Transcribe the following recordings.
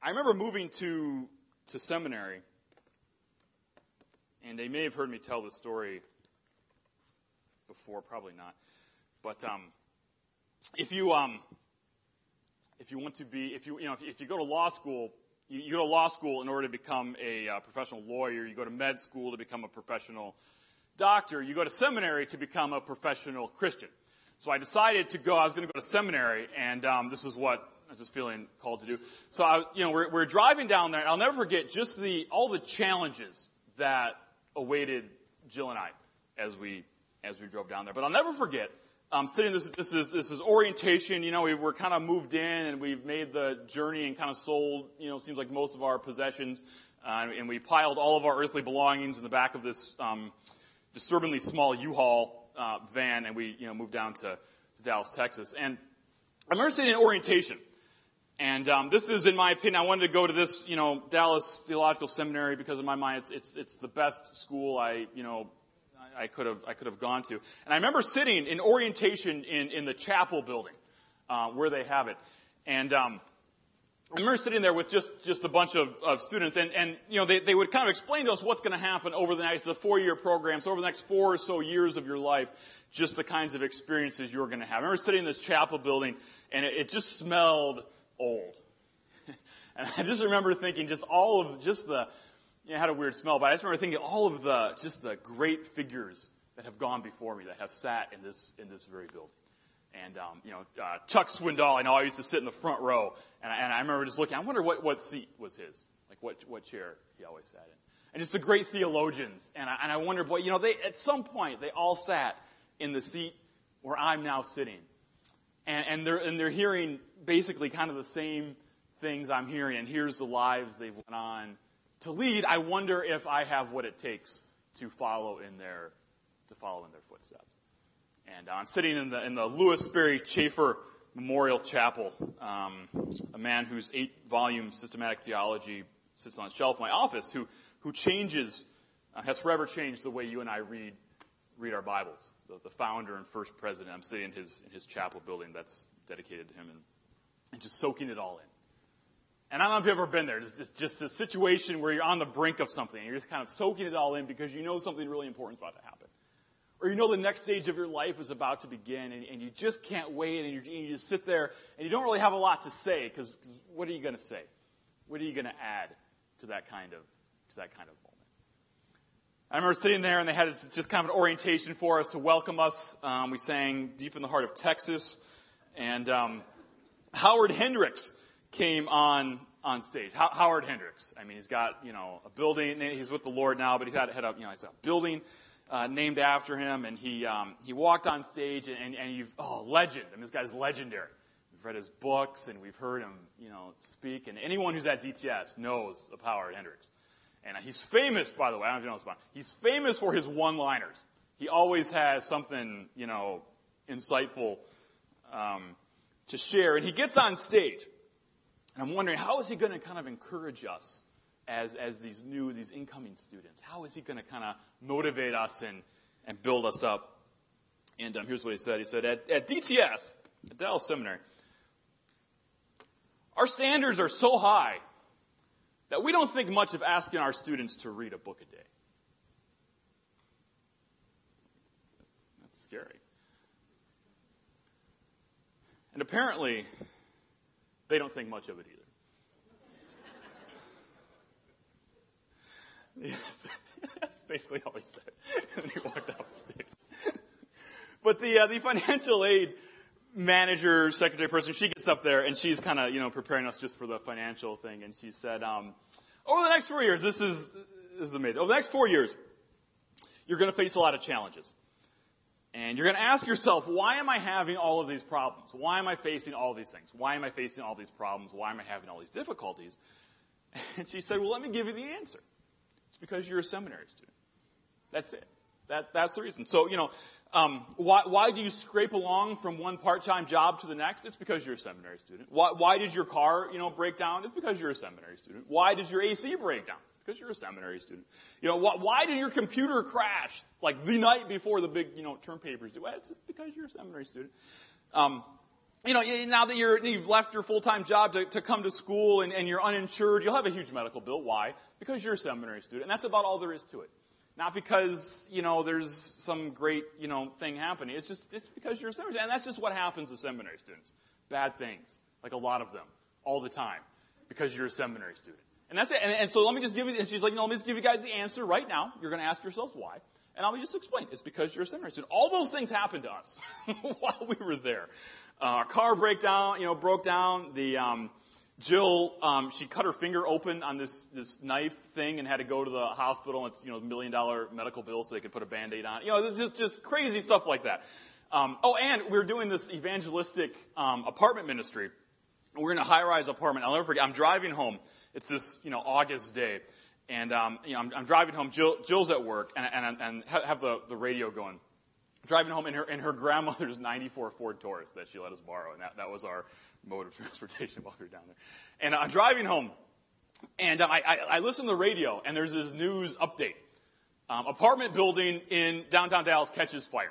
I remember moving to seminary, and they may have heard me tell this story before, probably not. But if you want to be, if you go to law school, you go to law school in order to become a professional lawyer. You go to med school to become a professional doctor. You go to seminary to become a professional Christian. So I decided I was going to go to seminary, and this is what I was just feeling called to do. So we're driving down there, and I'll never forget just all the challenges that awaited Jill and I as we drove down there. But I'll never forget sitting. This is orientation. We're kind of moved in, and we've made the journey and kind of sold. Seems like most of our possessions, and we piled all of our earthly belongings in the back of this disturbingly small U-Haul van, and we moved down to Dallas, Texas. And I remember sitting in orientation. And this is, in my opinion, I wanted to go to this, Dallas Theological Seminary because in my mind it's the best school I could have gone to. And I remember sitting in orientation in the chapel building where they have it. And I remember sitting there with just a bunch of students, and they would kind of explain to us what's going to happen over the next 4-year program. So over the next 4 or so years of your life, just the kinds of experiences you're going to have. I remember sitting in this chapel building, and it just smelled old. And I just remember thinking it had a weird smell, but I just remember thinking all of the great figures that have gone before me that have sat in this very building. And, Chuck Swindoll, I used to sit in the front row, and I remember just looking, I wonder what seat was his, like what chair he always sat in. And just the great theologians, and I wonder, at some point, they all sat in the seat where I'm now sitting. And they're hearing basically kind of the same things I'm hearing, and here's the lives they've went on to lead. I wonder if I have what it takes to follow in their footsteps. And I'm sitting in the Louis Sperry Chafer Memorial Chapel, a man whose 8-volume systematic theology sits on a shelf in my office, who has forever changed the way you and I read our Bibles. The founder and first president. I'm sitting in his chapel building that's dedicated to him and just soaking it all in. And I don't know if you've ever been there. It's just a situation where you're on the brink of something and you're just kind of soaking it all in because you know something really important is about to happen. Or the next stage of your life is about to begin and you just can't wait and you just sit there and you don't really have a lot to say because what are you going to say? What are you going to add to that kind of moment? I remember sitting there, and they had just kind of an orientation for us to welcome us. We sang Deep in the Heart of Texas, and Howard Hendricks came on stage. Howard Hendricks. He's got a building. He's with the Lord now, but he's had a building named after him, and he walked on stage, and legend. This guy's legendary. We've read his books, and we've heard him speak, and anyone who's at DTS knows of Howard Hendricks. And he's famous, by the way, I don't know if you know this about him. He's famous for his one-liners. He always has something, insightful to share. And he gets on stage. And I'm wondering, how is he going to kind of encourage us as these incoming students? How is he going to kind of motivate us and build us up? And here's what he said. He said, at DTS, at Dallas Seminary, our standards are so high that we don't think much of asking our students to read a book a day. That's scary. And apparently, they don't think much of it either. That's basically all he said when he walked off the stage. But the financial aid manager, secretary person, she gets up there and she's kind of, preparing us just for the financial thing. And she said, over the next 4 years, this is amazing. Over the next 4 years, you're going to face a lot of challenges. And you're going to ask yourself, why am I having all of these problems? Why am I facing all these things? Why am I facing all these problems? Why am I having all these difficulties? And she said, well, let me give you the answer. It's because you're a seminary student. That's it. That's the reason. So, why do you scrape along from one part-time job to the next? It's because you're a seminary student. Why did your car, break down? It's because you're a seminary student. Why does your AC break down? Because you're a seminary student. Why did your computer crash like the night before the big, term papers due? Well, it's because you're a seminary student. now that you've left your full-time job to come to school and you're uninsured, you'll have a huge medical bill. Why? Because you're a seminary student. And that's about all there is to it. Not because, there's some great, thing happening. It's because you're a seminary student. And that's just what happens to seminary students. Bad things. Like a lot of them. All the time. Because you're a seminary student. And that's it. And so let me just give you, and she's like, let me just give you guys the answer right now. You're going to ask yourselves why. And I'll just explain. It's because you're a seminary student. All those things happened to us while we were there. Our car broke down. Jill, she cut her finger open on this knife thing and had to go to the hospital. And it's, $1 million medical bill so they could put a Band-Aid on it. Just crazy stuff like that. And we're doing this evangelistic, apartment ministry. We're in a high-rise apartment. I'll never forget. I'm driving home. It's this, August day. And, I'm driving home. Jill's at work and have the radio going. Driving home in her grandmother's 94 Ford Taurus that she let us borrow. And that was our mode of transportation while we were down there. And I'm driving home, and I listen to the radio, and there's this news update. Apartment building in downtown Dallas catches fire.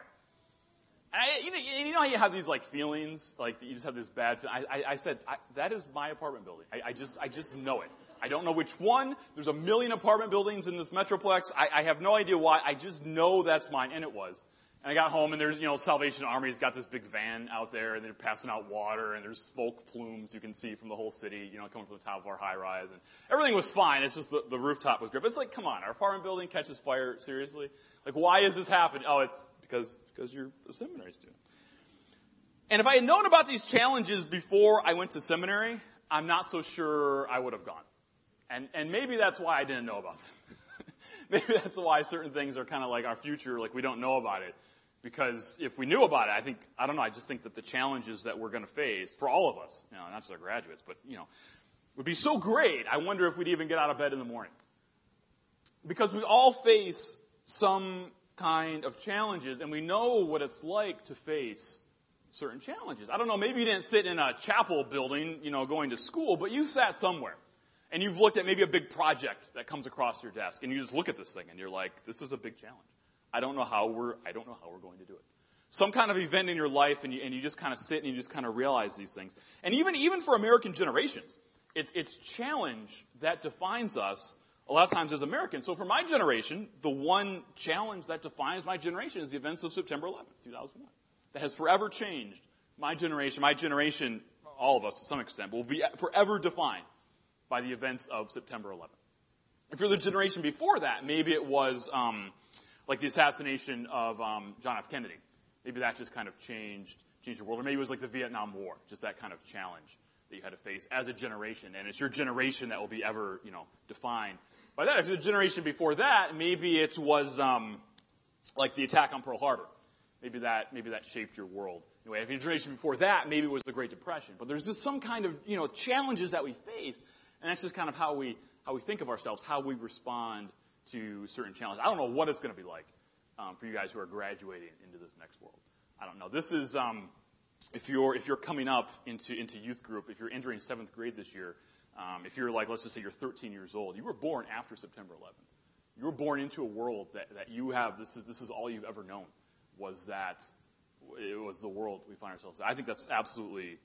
And how you have these feelings, you just have this bad feeling. I said, that is my apartment building. I just know it. I don't know which one. There's 1 million apartment buildings in this metroplex. I have no idea why. I just know that's mine, and it was. And I got home, and there's, Salvation Army's got this big van out there, and they're passing out water, and there's smoke plumes you can see from the whole city, coming from the top of our high rise. And everything was fine. It's just the rooftop was great. But it's come on, our apartment building catches fire, seriously? Why is this happening? Oh, it's because you're a seminary student. And if I had known about these challenges before I went to seminary, I'm not so sure I would have gone. And maybe that's why I didn't know about them. Maybe that's why certain things are kind of like our future, we don't know about it. Because if we knew about it, I just think that the challenges that we're going to face, for all of us, not just our graduates, but, would be so great, I wonder if we'd even get out of bed in the morning. Because we all face some kind of challenges, and we know what it's like to face certain challenges. I don't know, maybe you didn't sit in a chapel building, going to school, but you sat somewhere. And you've looked at maybe a big project that comes across your desk, and you just look at this thing, and you're like, this is a big challenge. I don't know how we're going to do it. Some kind of event in your life, and you just kind of sit and you just kind of realize these things. And even for American generations, it's challenge that defines us a lot of times as Americans. So for my generation, the one challenge that defines my generation is the events of September 11th, 2001. That has forever changed my generation. My generation, all of us to some extent, will be forever defined by the events of September 11th. If you're the generation before that, maybe it was the assassination of John F. Kennedy. Maybe that just kind of changed the world. Or maybe it was the Vietnam War, just that kind of challenge that you had to face as a generation. And it's your generation that will be ever, defined by that. If you're the generation before that, maybe it was the attack on Pearl Harbor. Maybe that shaped your world. Anyway, if you're the generation before that, maybe it was the Great Depression. But there's just some kind of, challenges that we face, and that's just kind of how we think of ourselves, how we respond to certain challenges. I don't know what it's going to be like for you guys who are graduating into this next world. I don't know. This is if you're coming up into youth group, if you're entering 7th grade this year, if you're let's just say you're 13 years old, you were born after September 11th. You were born into a world that you have. This is all you've ever known. Was that it was the world we find ourselves in. I think that's absolutely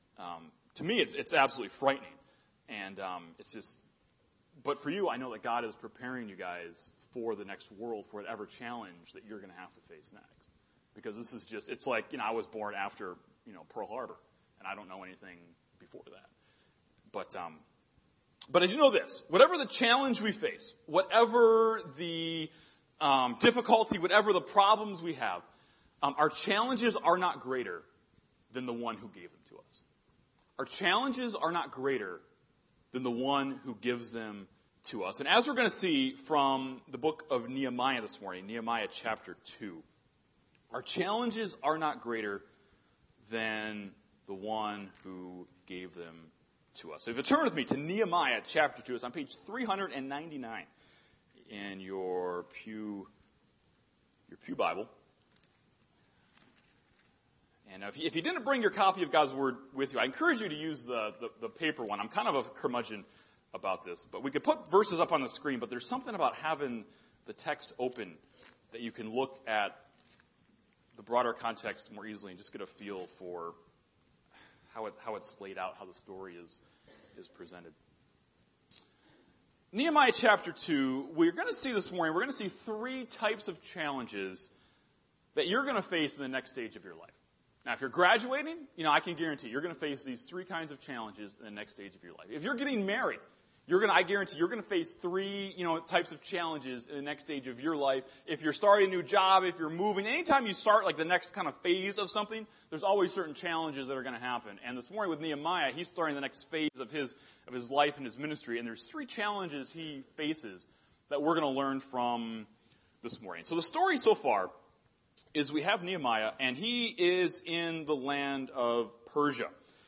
to me it's absolutely frightening, and it's just. But for you, I know that God is preparing you guys for the next world, for whatever challenge that you're going to have to face next. Because this is just, it's like, I was born after, Pearl Harbor, and I don't know anything before that. But I do know this. Whatever the challenge we face, whatever the difficulty, whatever the problems we have, our challenges are not greater than the one who gave them to us. Our challenges are not greater than the one who gives them to us. And as we're going to see from the book of Nehemiah this morning, Nehemiah chapter 2, our challenges are not greater than the one who gave them to us. So if you turn with me to Nehemiah chapter 2, it's on page 399 in your Pew Bible. And if you didn't bring your copy of God's Word with you, I encourage you to use the paper one. I'm kind of a curmudgeon about this. But we could put verses up on the screen, but there's something about having the text open that you can look at the broader context more easily and just get a feel for how it's laid out, how the story is presented. Nehemiah chapter 2, we're going to see this morning, we're going to see 3 types of challenges that you're going to face in the next stage of your life. Now, if you're graduating, I can guarantee you're going to face these 3 kinds of challenges in the next stage of your life. If you're getting married, I guarantee you're going to face 3, types of challenges in the next stage of your life. If you're starting a new job, if you're moving, anytime you start like the next kind of phase of something, there's always certain challenges that are going to happen. And this morning with Nehemiah, he's starting the next phase of his life and his ministry, and there's 3 challenges he faces that we're going to learn from this morning. So the story so far is we have Nehemiah, and he is in the land of Persia.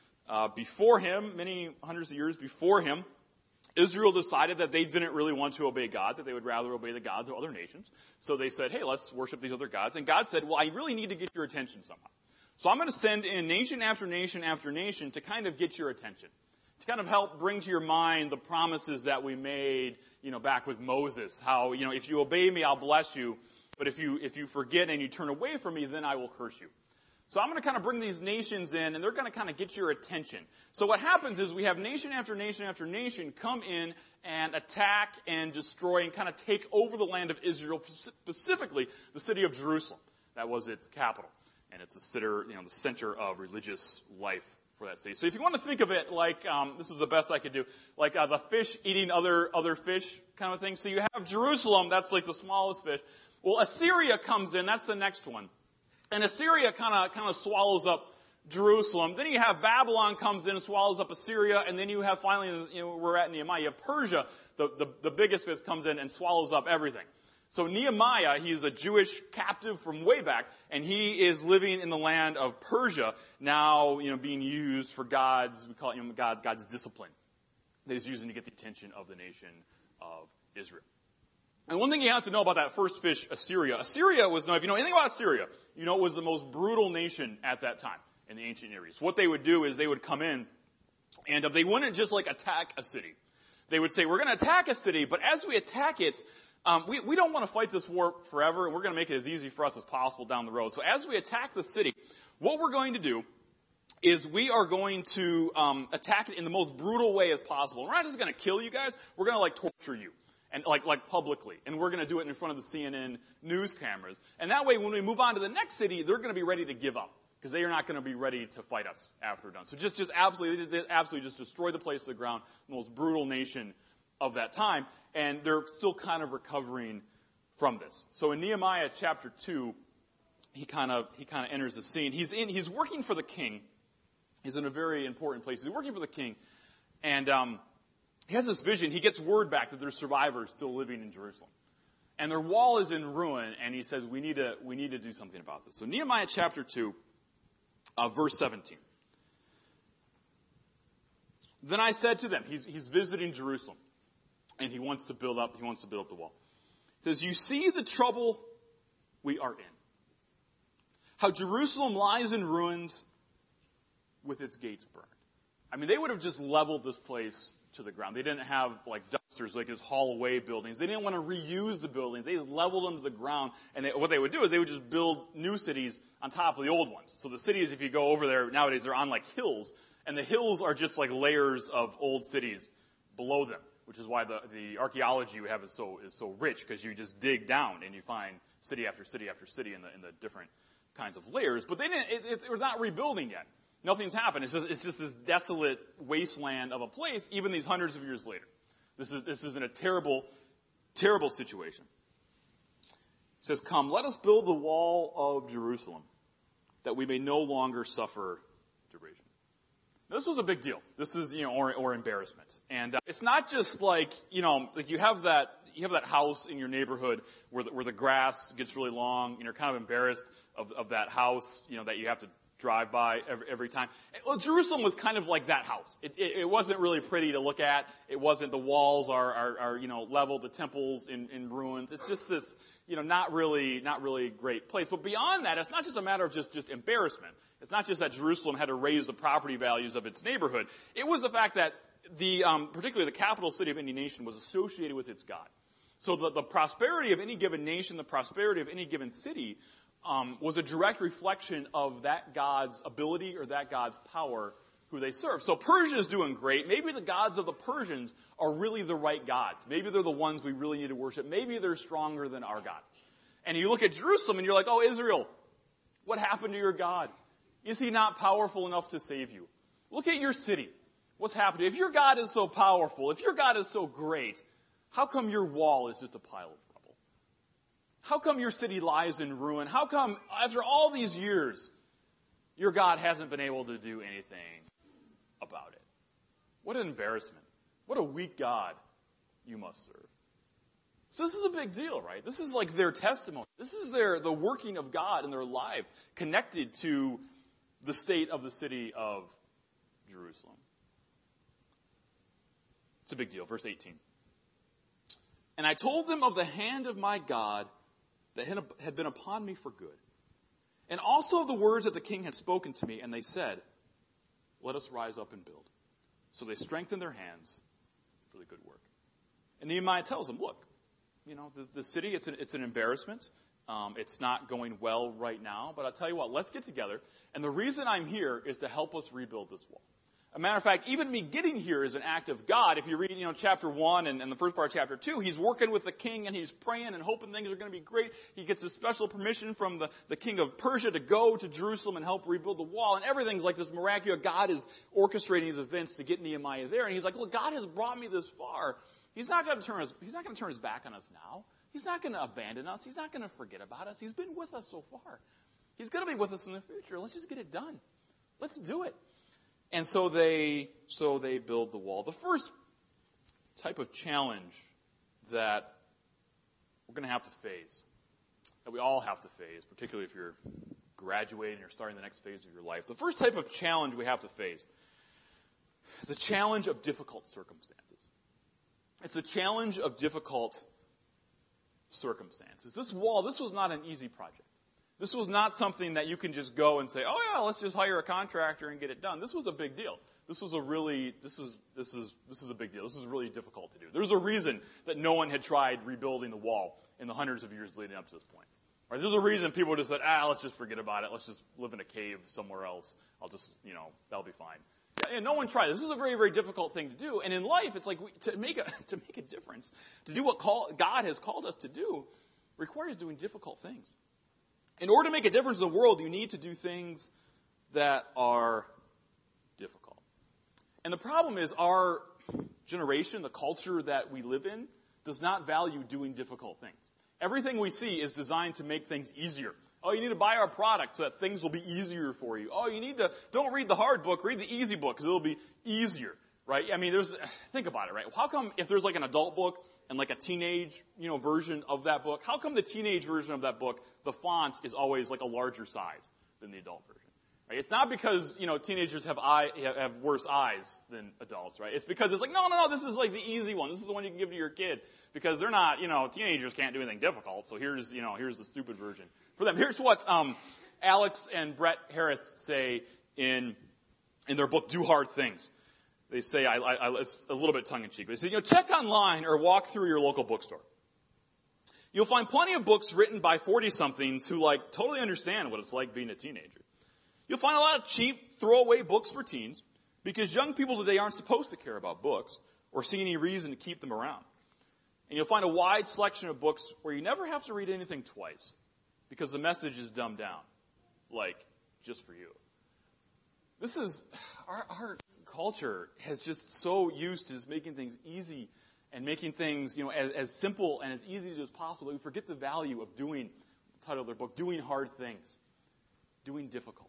Before him, many hundreds of years before him, Israel decided that they didn't really want to obey God, that they would rather obey the gods of other nations. So they said, hey, let's worship these other gods. And God said, well, I really need to get your attention somehow. So I'm going to send in nation after nation after nation to kind of get your attention, to kind of help bring to your mind the promises that we made, back with Moses. How, if you obey me, I'll bless you. But if you forget and you turn away from me, then I will curse you. So I'm going to kind of bring these nations in, and they're going to kind of get your attention. So what happens is we have nation after nation after nation come in and attack and destroy and kind of take over the land of Israel, specifically the city of Jerusalem. That was its capital. And it's the center of religious life for that city. So if you want to think of it like, this is the best I could do, like the fish eating other fish kind of thing. So you have Jerusalem, that's like the smallest fish. Well, Assyria comes in, that's the next one. And Assyria kind of swallows up Jerusalem. Then you have Babylon comes in and swallows up Assyria. And then you have finally, we're at Nehemiah, you have Persia, the biggest fish comes in and swallows up everything. So Nehemiah, he's a Jewish captive from way back, and he is living in the land of Persia, now, being used for God's, we call it, God's discipline that he's using to get the attention of the nation of Israel. And one thing you have to know about that first fish, Assyria. Assyria was, if you know anything about Assyria, it was the most brutal nation at that time in the ancient Near East. What they would do is they would come in, and they wouldn't just attack a city. They would say, we're going to attack a city, but as we attack it, we don't want to fight this war forever, and we're going to make it as easy for us as possible down the road. So as we attack the city, what we're going to do is we are going to attack it in the most brutal way as possible. We're not just going to kill you guys, we're going to torture you. And like publicly. And we're going to do it in front of the CNN news cameras. And that way, when we move on to the next city, they're going to be ready to give up. Because they are not going to be ready to fight us after we're done. So just absolutely just destroy the place to the ground, the most brutal nation of that time. And they're still kind of recovering from this. So in Nehemiah chapter 2, he kind of enters the scene. He's working for the king. He's in a very important place. He's working for the king. And, he has this vision. He gets word back that there's survivors still living in Jerusalem. And their wall is in ruin, and he says, we need to do something about this. So Nehemiah chapter 2, verse 17. Then I said to them, he's visiting Jerusalem, and he wants to build up the wall. He says, you see the trouble we are in. How Jerusalem lies in ruins with its gates burned. I mean, they would have just leveled this place to the ground. They didn't have dumpsters like his haul away buildings. They didn't want to reuse the buildings. They just leveled them to the ground. And what they would do is they would just build new cities on top of the old ones. So the cities, if you go over there nowadays, they're on hills. And the hills are just layers of old cities below them, which is why the archaeology we have is so rich, because you just dig down and you find city after city after city in the different kinds of layers. But they didn't. It was not rebuilding yet. Nothing's happened. It's just this desolate wasteland of a place, even these hundreds of years later. This is in a terrible, terrible situation. It says, come, let us build the wall of Jerusalem, that we may no longer suffer derision. Now, this was a big deal. This is, or embarrassment. And it's not just you have that house in your neighborhood where the grass gets really long, and you're kind of embarrassed of that house, that you have to drive by every time. Well, Jerusalem was kind of like that house. It wasn't really pretty to look at. It wasn't. The walls are leveled. The temples in ruins. It's just this, not really great place. But beyond that, it's not just a matter of just embarrassment. It's not just that Jerusalem had to raise the property values of its neighborhood. It was the fact that particularly the capital city of any nation was associated with its God. So the prosperity of any given nation, the prosperity of any given city, was a direct reflection of that God's ability or that God's power who they serve. So Persia is doing great. Maybe the gods of the Persians are really the right gods. Maybe they're the ones we really need to worship. Maybe they're stronger than our God. And you look at Jerusalem and you're like, oh, Israel, what happened to your God? Is he not powerful enough to save you? Look at your city. What's happening? If your God is so powerful, if your God is so great, how come your wall is just a pile of rubble? How come your city lies in ruin? How come, after all these years, your God hasn't been able to do anything about it? What an embarrassment. What a weak God you must serve. So this is a big deal, right? This is like their testimony. This is the working of God in their life connected to the state of the city of Jerusalem. It's a big deal. Verse 18. And I told them of the hand of my God that had been upon me for good, and also of the words that the king had spoken to me, and they said, let us rise up and build. So they strengthened their hands for the good work. And Nehemiah tells them, look, the city, it's an embarrassment. It's not going well right now, but I'll tell you what, let's get together. And the reason I'm here is to help us rebuild this wall. As a matter of fact, even me getting here is an act of God. If you read, chapter 1 and the first part of chapter 2, he's working with the king and he's praying and hoping things are going to be great. He gets a special permission from the king of Persia to go to Jerusalem and help rebuild the wall. And everything's like this miraculous. God is orchestrating these events to get Nehemiah there. And he's like, look, God has brought me this far. He's not going to turn his back on us now. He's not going to abandon us. He's not going to forget about us. He's been with us so far. He's going to be with us in the future. Let's just get it done. Let's do it. And so they build the wall. The first type of challenge that we're going to have to face, that we all have to face, particularly if you're graduating or starting the next phase of your life, the first type of challenge we have to face is a challenge of difficult circumstances. It's a challenge of difficult circumstances. This wall, this was not an easy project. This was not something that you can just go and say, oh yeah, let's just hire a contractor and get it done. This was a big deal. This is a big deal. This is really difficult to do. There's a reason that no one had tried rebuilding the wall in the hundreds of years leading up to this point. Right? There's a reason people just said, let's just forget about it. Let's just live in a cave somewhere else. I'll just, that'll be fine. Yeah, and no one tried. This is a very, very difficult thing to do. And in life, it's like to make a difference, to do what God has called us to do, requires doing difficult things. In order to make a difference in the world, you need to do things that are difficult. And the problem is our generation, the culture that we live in, does not value doing difficult things. Everything we see is designed to make things easier. Oh, you need to buy our product so that things will be easier for you. Oh, don't read the hard book, read the easy book because it'll be easier, right? I mean, think about it, right? How come if there's like an adult book and like a teenage, version of that book, how come the teenage version of that book, the font is always like a larger size than the adult version? Right? It's not because, teenagers have worse eyes than adults, right? It's because it's like, no, this is like the easy one. This is the one you can give to your kid because they're not, teenagers can't do anything difficult. So here's the stupid version for them. Here's what, Alex and Brett Harris say in their book, Do Hard Things. They say, it's a little bit tongue-in-cheek, but they say, check online or walk through your local bookstore. You'll find plenty of books written by 40-somethings who, totally understand what it's like being a teenager. You'll find a lot of cheap, throwaway books for teens because young people today aren't supposed to care about books or see any reason to keep them around. And you'll find a wide selection of books where you never have to read anything twice because the message is dumbed down, just for you. This is, our culture has just so used to just making things easy and making things, as simple and as easy to do as possible that we forget the value of doing, the title of their book, doing hard things, doing difficult things.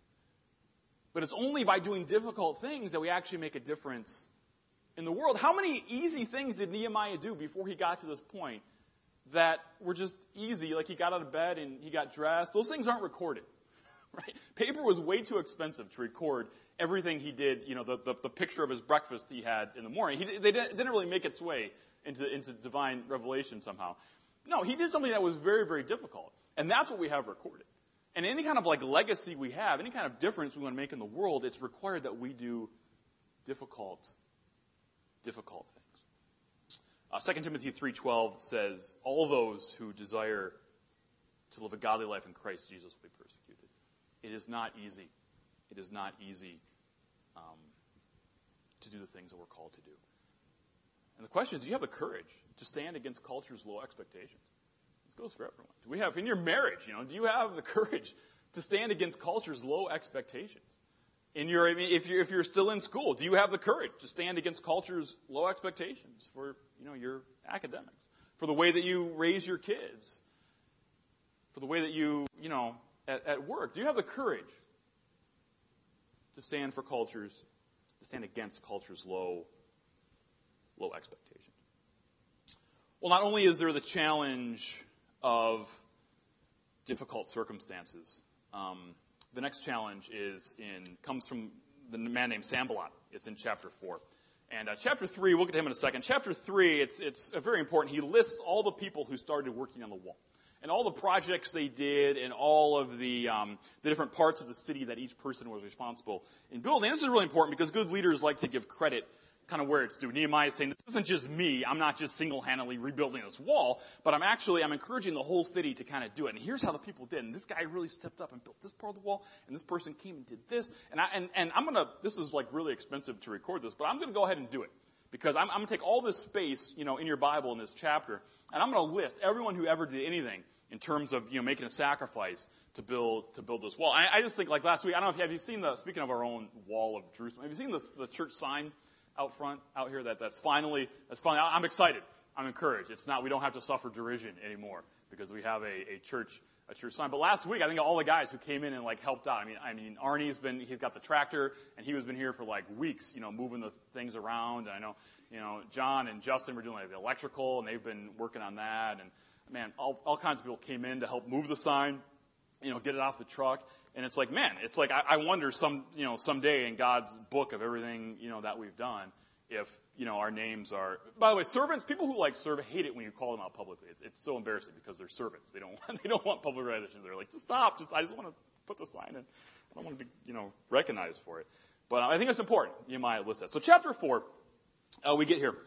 But it's only by doing difficult things that we actually make a difference in the world. How many easy things did Nehemiah do before he got to this point that were just easy, like he got out of bed and he got dressed? Those things aren't recorded. Right? Paper was way too expensive to record everything he did, the picture of his breakfast he had in the morning. They didn't really make its way into divine revelation somehow. No, he did something that was very, very difficult. And that's what we have recorded. And any kind of legacy we have, any kind of difference we want to make in the world, it's required that we do difficult things. 2 Timothy 3:12 says, all those who desire to live a godly life in Christ Jesus will be persecuted. It is not easy. It is not easy to do the things that we're called to do. And the question is, do you have the courage to stand against culture's low expectations? This goes for everyone. Do we have, in your marriage, do you have the courage to stand against culture's low expectations? If you're still in school, do you have the courage to stand against culture's low expectations for, your academics, for the way that you raise your kids, for the way that you, at work? Do you have the courage to stand against culture's low expectations? Well, not only is there the challenge of difficult circumstances, the next challenge comes from the man named Sanballat. It's in chapter 4. And chapter 3, we'll get to him in a second. Chapter 3, it's very important. He lists all the people who started working on the wall, and all the projects they did, and all of the different parts of the city that each person was responsible in building. This is really important because good leaders like to give credit kind of where it's due. Nehemiah is saying, this isn't just me. I'm not just single-handedly rebuilding this wall, but I'm encouraging the whole city to kind of do it. And here's how the people did. And this guy really stepped up and built this part of the wall, and this person came and did this. And I'm going to, this is like really expensive to record this, but I'm going to go ahead and do it. Because I'm going to take all this space, in your Bible in this chapter, and I'm going to list everyone who ever did anything in terms of, making a sacrifice to build this wall. I just think, like last week, I don't know have you seen speaking of our own wall of Jerusalem, have you seen the church sign out front, out here, that's finally, I'm excited. I'm encouraged. We don't have to suffer derision anymore because we have a church sign. But last week, I think all the guys who came in and helped out. I mean, Arnie's he's got the tractor, and he has been here for weeks, moving the things around. And I know, John and Justin were doing the electrical, and they've been working on that. And man, all kinds of people came in to help move the sign, get it off the truck. And it's I wonder someday in God's book of everything, that we've done, if, our names are, by the way, servants, people who serve hate it when you call them out publicly. It's so embarrassing because they're servants. They don't want public recognition. They're like, just stop. I just want to put the sign in. I don't want to be, recognized for it. But I think it's important. You might list that. So chapter 4, we get here.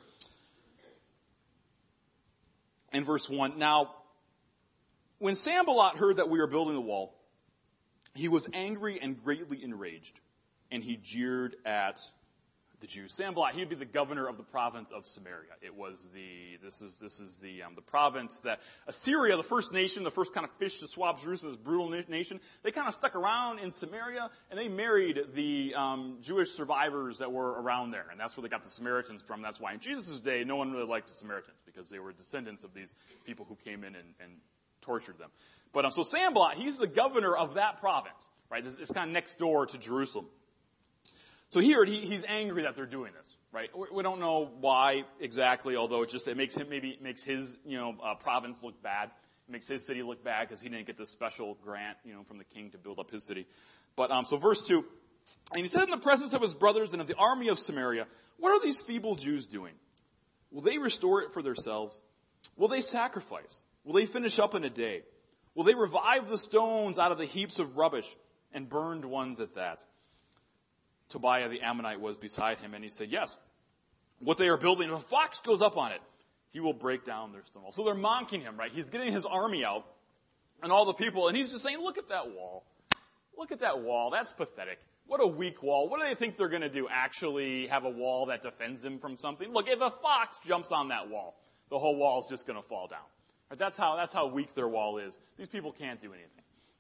In verse 1, now, when Sanballat heard that we were building the wall, he was angry and greatly enraged, and he jeered at the Jews. Sanballat, he would be the governor of the province of Samaria. It was this is the province that Assyria, the first nation, the first kind of fish to swab Jerusalem, this brutal nation, they kind of stuck around in Samaria, and they married the Jewish survivors that were around there, and that's where they got the Samaritans from. That's why in Jesus' day, no one really liked the Samaritans because they were descendants of these people who came in and tortured them. But so Sanballat, he's the governor of that province, right? It's kind of next door to Jerusalem. So here he's angry that they're doing this, right? We don't know why exactly, although it makes his province look bad. It makes his city look bad because he didn't get this special grant, from the king to build up his city. But so verse 2, and he said in the presence of his brothers and of the army of Samaria, what are these feeble Jews doing? Will they restore it for themselves? Will they sacrifice? Will they finish up in a day? Will they revive the stones out of the heaps of rubbish and burned ones at that? Tobiah the Ammonite was beside him, and he said, yes, what they are building, if a fox goes up on it, he will break down their stone wall. So they're mocking him, right? He's getting his army out and all the people, and he's just saying, look at that wall. Look at that wall. That's pathetic. What a weak wall. What do they think they're going to do? Actually have a wall that defends them from something? Look, if a fox jumps on that wall, the whole wall is just going to fall down. Right? That's how weak their wall is. These people can't do anything.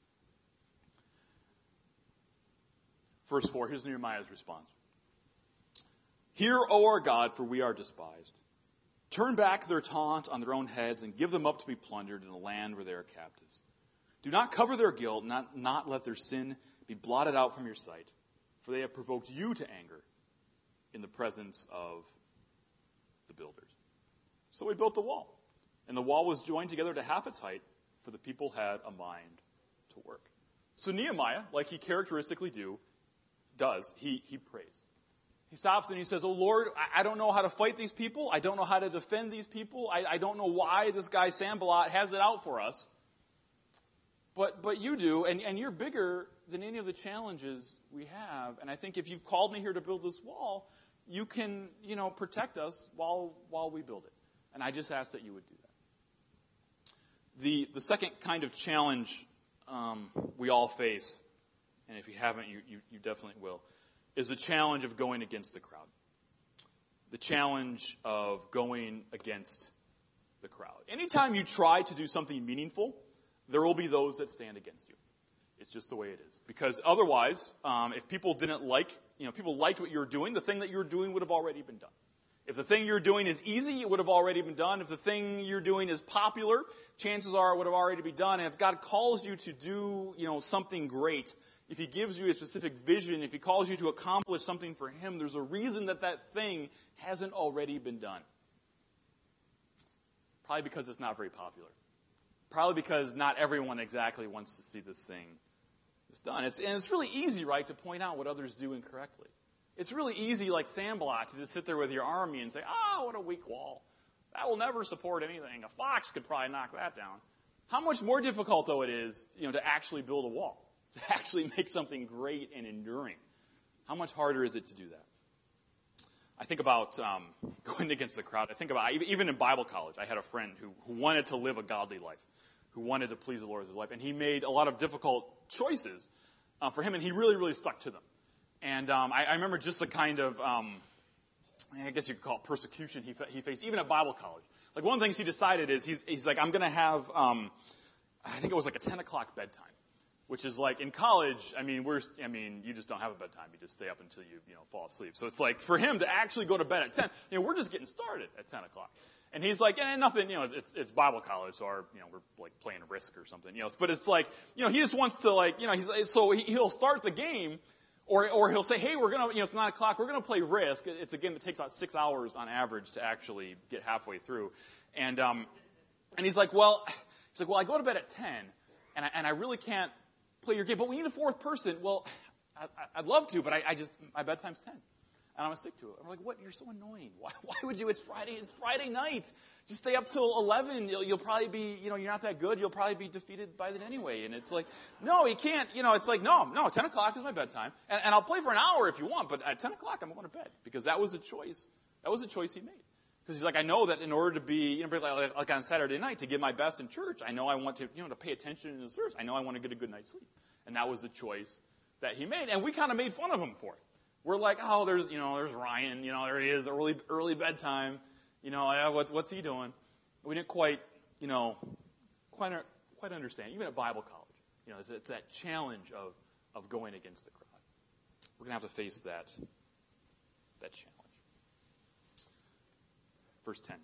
Verse 4, here's Nehemiah's response. Hear, O our God, for we are despised. Turn back their taunt on their own heads and give them up to be plundered in the land where they are captives. Do not cover their guilt, not let their sin be blotted out from your sight, for they have provoked you to anger in the presence of the builders. So we built the wall, and the wall was joined together to half its height, for the people had a mind to work. So Nehemiah, like he characteristically does, he prays. He stops and he says, oh Lord, I don't know how to fight these people. I don't know how to defend these people. I don't know why this guy Sanballat has it out for us. But you do, and you're bigger than any of the challenges we have. And I think if you've called me here to build this wall, you can, protect us while we build it. And I just ask that you would do that. The second kind of challenge we all face, and if you haven't, you definitely will, is the challenge of going against the crowd. The challenge of going against the crowd. Anytime you try to do something meaningful, there will be those that stand against you. It's just the way it is. Because otherwise, if people didn't like, people liked what you were doing, the thing that you were doing would have already been done. If the thing you're doing is easy, it would have already been done. If the thing you're doing is popular, chances are it would have already been done. And if God calls you to do, something great, if He gives you a specific vision, if He calls you to accomplish something for Him, there's a reason that thing hasn't already been done. Probably because it's not very popular. Probably because not everyone exactly wants to see this thing done. And it's really easy, right, to point out what others do incorrectly. It's really easy, like Sandblot, to just sit there with your army and say, oh, what a weak wall. That will never support anything. A fox could probably knock that down. How much more difficult, though, it is, to actually build a wall, to actually make something great and enduring. How much harder is it to do that? I think about going against the crowd. I think about, even in Bible college, I had a friend who wanted to live a godly life, who wanted to please the Lord with his life, and he made a lot of difficult choices for him, and he really, really stuck to them. And I remember just the kind of, I guess you could call it persecution he faced, even at Bible college. Like, one of the things he decided is, he's like, I'm going to have, I think it was like a 10 o'clock bedtime, which is like, in college, you just don't have a bedtime. You just stay up until you fall asleep. So it's like, for him to actually go to bed at 10, we're just getting started at 10 o'clock. And he's like, nothing, it's Bible college, so we're like playing Risk or something, but it's like, he just wants to he'll start the game, or he'll say, hey, we're gonna, it's 9 o'clock, we're gonna play Risk. It's a game that takes about 6 hours on average to actually get halfway through. And he's like, well, I go to bed at 10, and I really can't play your game, but we need a fourth person. Well, I'd love to, but my bedtime's 10. And I'm going to stick to it. I'm like, what? You're so annoying. Why would you? It's Friday night. Just stay up till 11. You'll probably be, you're not that good. You'll probably be defeated by then anyway. And it's like, no, he can't. It's like, no, 10 o'clock is my bedtime. And I'll play for an hour if you want, but at 10 o'clock I'm going to bed. Because that was a choice. That was a choice he made. Because he's like, I know that in order to be, like on Saturday night, to give my best in church, I know I want to, to pay attention in the service. I know I want to get a good night's sleep. And that was the choice that he made. And we kind of made fun of him for it. We're like, oh, there's Ryan, there he is, early bedtime, what's he doing? We didn't quite understand. Even at Bible college, it's that challenge of going against the crowd. We're going to have to face that challenge. Verse 10.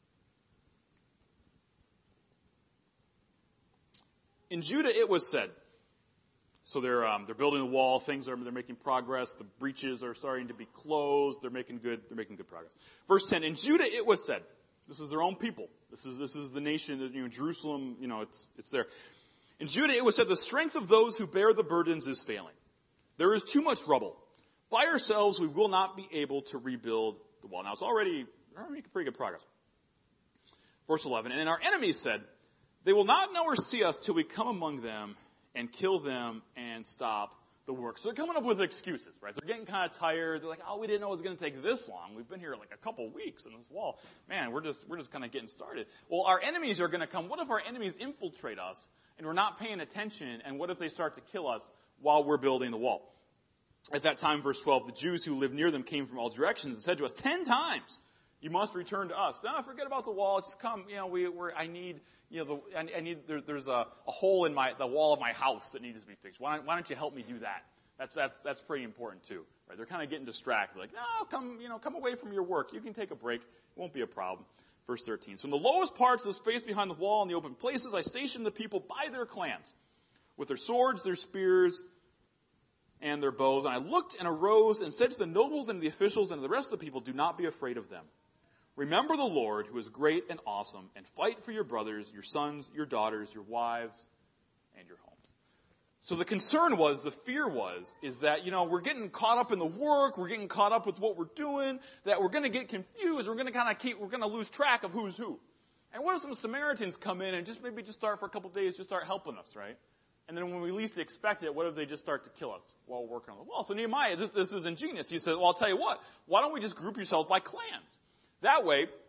In Judah it was said. So they're building the wall. They're making progress. The breaches are starting to be closed. They're making good progress. Verse 10. In Judah it was said. This is their own people. This is the nation. Jerusalem. It's there. In Judah it was said, the strength of those who bear the burdens is failing. There is too much rubble. By ourselves we will not be able to rebuild the wall. Now it's already making pretty good progress. Verse 11. And our enemies said, they will not know or see us till we come among them and kill them and stop the work. So they're coming up with excuses, right? They're getting kind of tired. They're like, oh, we didn't know it was going to take this long. We've been here like a couple weeks in this wall. Man, we're just kind of getting started. Well, our enemies are going to come. What if our enemies infiltrate us and we're not paying attention? And what if they start to kill us while we're building the wall? At that time, verse 12, the Jews who lived near them came from all directions and said to us 10 times, you must return to us. No, forget about the wall. Just come. I need. There's a hole in the wall of my house that needs to be fixed. Why don't you help me do that? That's pretty important too, right? They're kind of getting distracted. Like, no, come away from your work. You can take a break. It won't be a problem. Verse 13. So in the lowest parts of the space behind the wall and the open places, I stationed the people by their clans, with their swords, their spears, and their bows. And I looked and arose and said to the nobles and the officials and to the rest of the people, do not be afraid of them. Remember the Lord, who is great and awesome, and fight for your brothers, your sons, your daughters, your wives, and your homes. So the concern the fear is that, we're getting caught up in the work, we're getting caught up with what we're doing, that we're going to get confused, we're going to lose track of who's who. And what if some Samaritans come in and just start for a couple of days, just start helping us, right? And then when we least expect it, what if they just start to kill us while we're working on the wall? So Nehemiah, this is ingenious. He said, well, I'll tell you what, why don't we just group yourselves by clans? That way,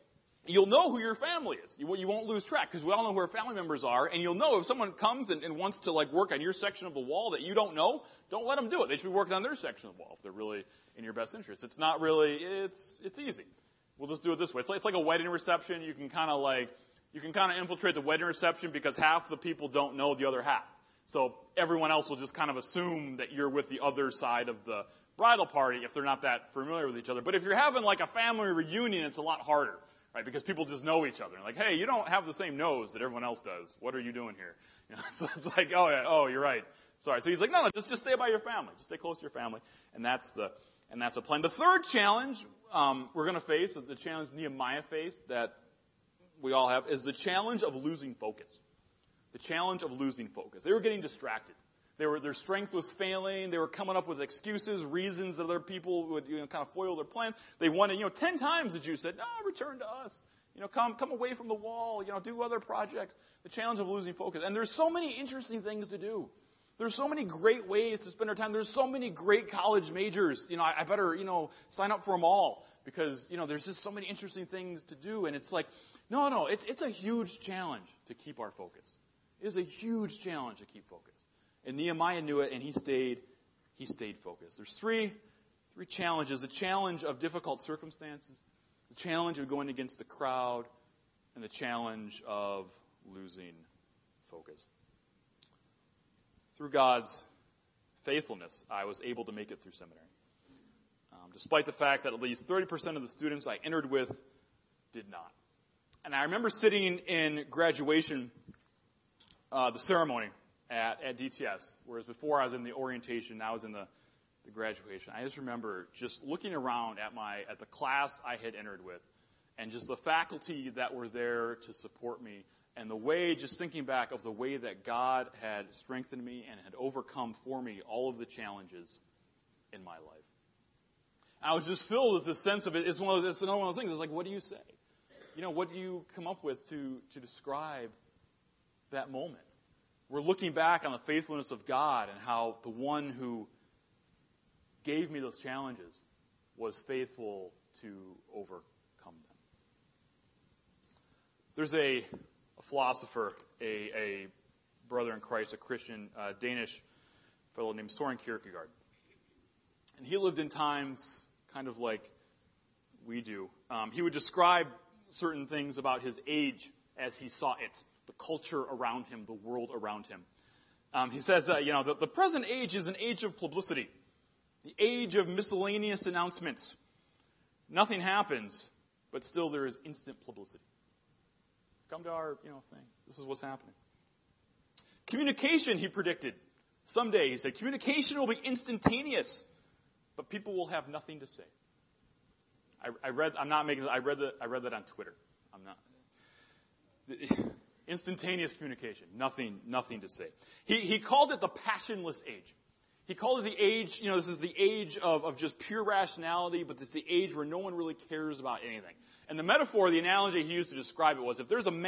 you'll know who your family is. You won't lose track because we all know who our family members are. And you'll know if someone comes and wants to work on your section of the wall that you don't know, don't let them do it. They should be working on their section of the wall if they're really in your best interest. It's not really, it's easy. We'll just do it this way. It's like a wedding reception. You can kind of infiltrate the wedding reception because half the people don't know the other half. So everyone else will just kind of assume that you're with the other side of the bridal party if they're not that familiar with each other. But if you're having a family reunion, it's a lot harder, right? Because people just know each other. Like, hey, you don't have the same nose that everyone else does. What are you doing here? So it's like, oh yeah, oh, you're right. Sorry. So he's like, no, just stay by your family. Just stay close to your family. And that's the plan. The third challenge we're going to face, the challenge Nehemiah faced that we all have, is the challenge of losing focus. The challenge of losing focus. They were getting distracted. Their strength was failing. They were coming up with excuses, reasons that other people would kind of foil their plan. They wanted, 10 times the Jews said, no, return to us. Come away from the wall, do other projects. The challenge of losing focus. And there's so many interesting things to do. There's so many great ways to spend our time. There's so many great college majors. I better, sign up for them all because, there's just so many interesting things to do. And it's like, no, it's a huge challenge to keep our focus. It is a huge challenge to keep focus. And Nehemiah knew it, and he stayed focused. There's three challenges. The challenge of difficult circumstances, the challenge of going against the crowd, and the challenge of losing focus. Through God's faithfulness, I was able to make it through seminary. Despite the fact that at least 30% of the students I entered with did not. And I remember sitting in graduation, the ceremony at DTS, whereas before I was in the orientation, now I was in the graduation. I just remember just looking around at the class I had entered with, and just the faculty that were there to support me, and the way, just thinking back of the way that God had strengthened me and had overcome for me all of the challenges in my life. I was just filled with this sense of it. It's another one of those things. It's like, what do you say? What do you come up with to describe that moment? We're looking back on the faithfulness of God and how the one who gave me those challenges was faithful to overcome them. There's a philosopher, a brother in Christ, a Christian, Danish fellow named Søren Kierkegaard. And he lived in times kind of like we do. He would describe certain things about his age as he saw it, the culture around him, the world around him. He says, the present age is an age of publicity, the age of miscellaneous announcements. Nothing happens, but still there is instant publicity. Come to our, thing. This is what's happening. Communication, he predicted. Someday, he said, communication will be instantaneous, but people will have nothing to say. I read that on Twitter. I'm not. Instantaneous communication, nothing to say. He called it the passionless age. He called it the age, this is the age of just pure rationality, but this is the age where no one really cares about anything. And the metaphor, the analogy he used to describe it was, if there's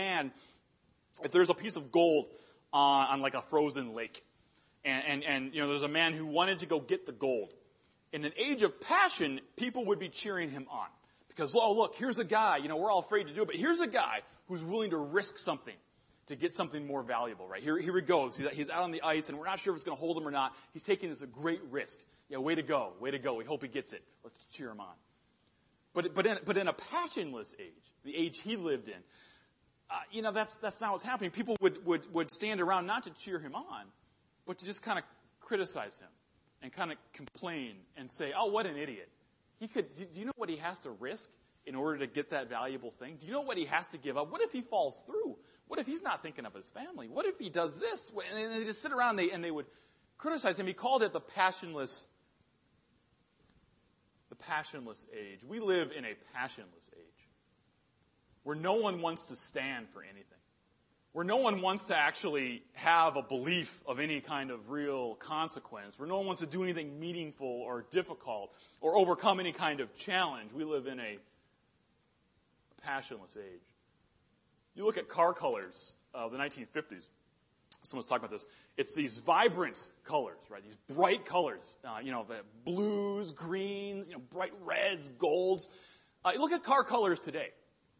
a piece of gold on like a frozen lake, and there's a man who wanted to go get the gold. In an age of passion, people would be cheering him on. Because, oh, look, here's a guy, we're all afraid to do it, but here's a guy who's willing to risk something to get something more valuable, right? Here he goes. He's out on the ice, and we're not sure if it's going to hold him or not. He's taking this a great risk. Yeah, way to go. We hope he gets it. Let's cheer him on. But in a passionless age, the age he lived in, that's not what's happening. People would stand around not to cheer him on, but to just kind of criticize him and kind of complain and say, oh, what an idiot. Do you know what he has to risk in order to get that valuable thing? Do you know what he has to give up? What if he falls through? What if he's not thinking of his family? What if he does this? And they just sit around and they would criticize him. He called it the passionless age. We live in a passionless age where no one wants to stand for anything, where no one wants to actually have a belief of any kind of real consequence, where no one wants to do anything meaningful or difficult or overcome any kind of challenge. We live in a passionless age. You look at car colors of the 1950s. Someone's talking about this. It's these vibrant colors, right? These bright colors, the blues, greens, bright reds, golds. You look at car colors today.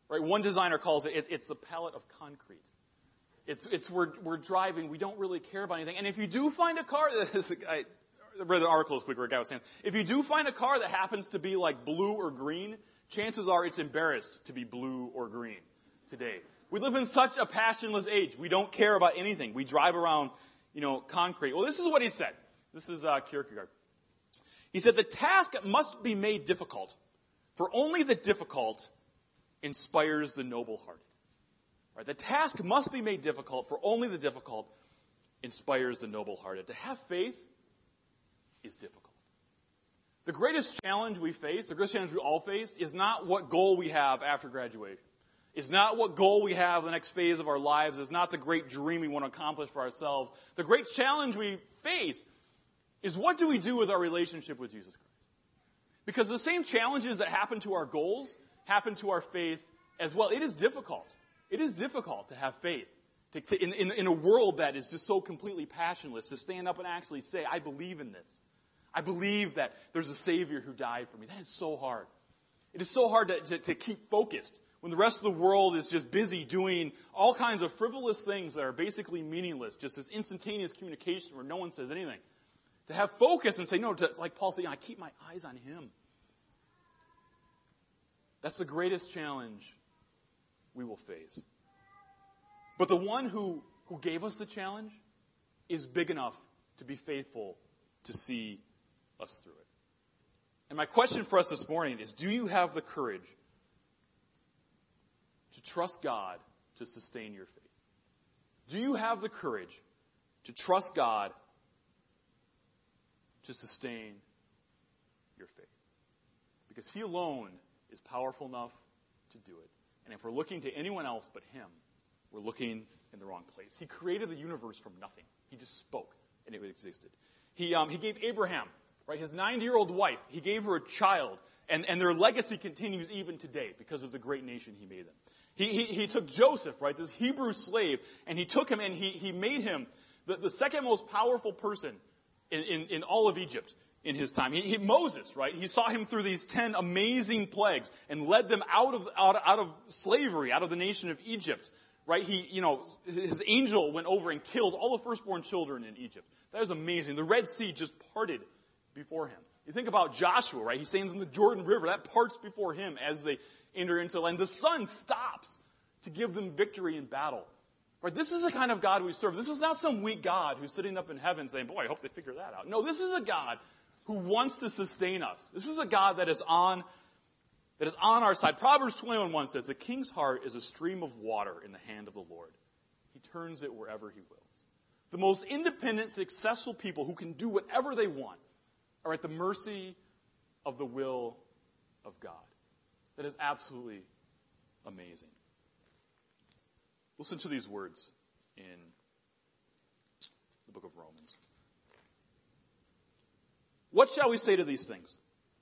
Right? One designer calls it's a pallet of concrete. We're driving, we don't really care about anything. And if you do find a car, I read an article this week where a guy was saying, if you do find a car that happens to be like blue or green, chances are it's embarrassed to be blue or green today. We live in such a passionless age. We don't care about anything. We drive around, concrete. Well, this is what he said. This is Kierkegaard. He said, the task must be made difficult, for only the difficult inspires the noble-hearted. Right? The task must be made difficult, for only the difficult inspires the noble-hearted. To have faith is difficult. The greatest challenge we face, the greatest challenge we all face, is not what goal we have after graduation. It's not what goal we have the next phase of our lives. It's not the great dream we want to accomplish for ourselves. The great challenge we face is what do we do with our relationship with Jesus Christ? Because the same challenges that happen to our goals happen to our faith as well. It is difficult. It is difficult to have faith in a world that is just so completely passionless, to stand up and actually say, I believe in this. I believe that there's a Savior who died for me. That is so hard. It is so hard to keep focused when the rest of the world is just busy doing all kinds of frivolous things that are basically meaningless, just this instantaneous communication where no one says anything. To have focus and say, no, like Paul said, I keep my eyes on Him. That's the greatest challenge we will face. But the one who gave us the challenge is big enough to be faithful to see us through it. And my question for us this morning is, do you have the courage to trust God to sustain your faith? Do you have the courage to trust God to sustain your faith? Because He alone is powerful enough to do it. And if we're looking to anyone else but Him, we're looking in the wrong place. He created the universe from nothing. He just spoke, and it existed. He gave Abraham, right, his 90-year-old wife, He gave her a child, and their legacy continues even today because of the great nation He made them. He took Joseph, right, this Hebrew slave, and He took him and he made him the second most powerful person in all of Egypt in his time. Moses, right, he saw him through these 10 amazing plagues and led them out of slavery, out of the nation of Egypt. Right, his angel went over and killed all the firstborn children in Egypt. That is amazing. The Red Sea just parted before him. You think about Joshua, right? He stands in the Jordan River. That parts before him as they enter into the land. The sun stops to give them victory in battle. Right? This is the kind of God we serve. This is not some weak God who's sitting up in heaven saying, boy, I hope they figure that out. No, this is a God who wants to sustain us. This is a God that is on our side. Proverbs 21:1 says, the king's heart is a stream of water in the hand of the Lord. He turns it wherever He wills. The most independent, successful people who can do whatever they want are at the mercy of the will of God. That is absolutely amazing. Listen to these words in the book of Romans. What shall we say to these things?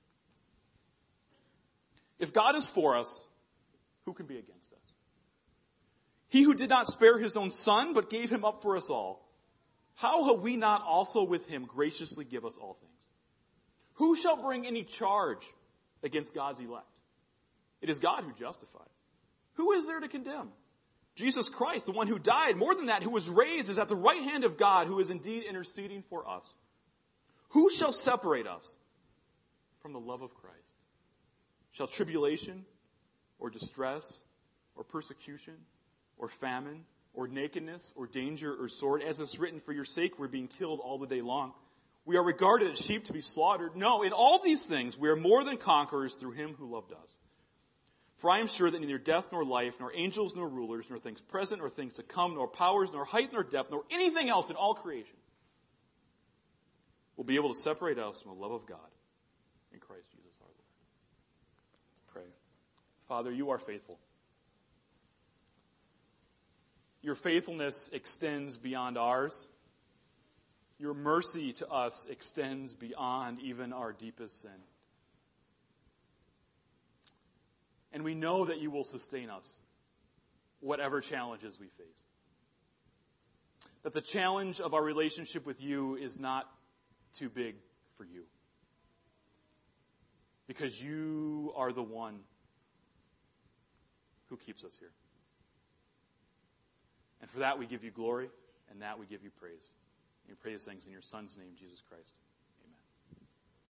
If God is for us, who can be against us? He who did not spare His own Son, but gave Him up for us all, how will we not also with Him graciously give us all things? Who shall bring any charge against God's elect? It is God who justifies. Who is there to condemn? Jesus Christ, the one who died, more than that, who was raised, is at the right hand of God, who is indeed interceding for us. Who shall separate us from the love of Christ? Shall tribulation, or distress, or persecution, or famine, or nakedness, or danger, or sword, as is written, for your sake we're being killed all the day long. We are regarded as sheep to be slaughtered. No, in all these things we are more than conquerors through Him who loved us. For I am sure that neither death nor life, nor angels nor rulers, nor things present nor things to come, nor powers, nor height nor depth, nor anything else in all creation will be able to separate us from the love of God in Christ Jesus our Lord. Pray. Father, You are faithful. Your faithfulness extends beyond ours. Your mercy to us extends beyond even our deepest sin. And we know that You will sustain us, whatever challenges we face. That the challenge of our relationship with You is not too big for You. Because You are the one who keeps us here. And for that we give you glory, and that we give you praise. And we pray these things in your Son's name, Jesus Christ.